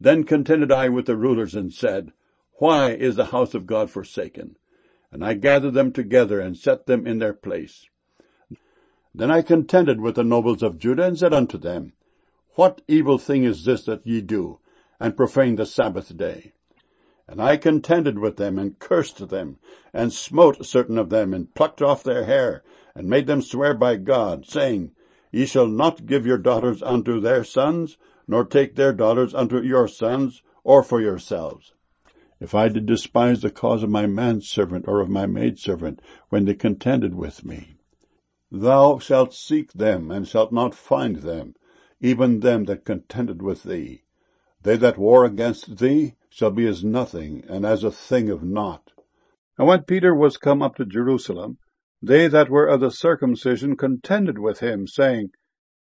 Then contended I with the rulers, and said, Why is the house of God forsaken? And I gathered them together, and set them in their place. Then I contended with the nobles of Judah, and said unto them, What evil thing is this that ye do, and profane the Sabbath day? And I contended with them, and cursed them, and smote certain of them, and plucked off their hair, and made them swear by God, saying, Ye shall not give your daughters unto their sons, nor take their daughters unto your sons, or for yourselves. If I did despise the cause of my manservant or of my maidservant, when they contended with me, thou shalt seek them, and shalt not find them, even them that contended with thee. They that war against thee shall be as nothing, and as a thing of naught. And when Peter was come up to Jerusalem, they that were of the circumcision contended with him, saying,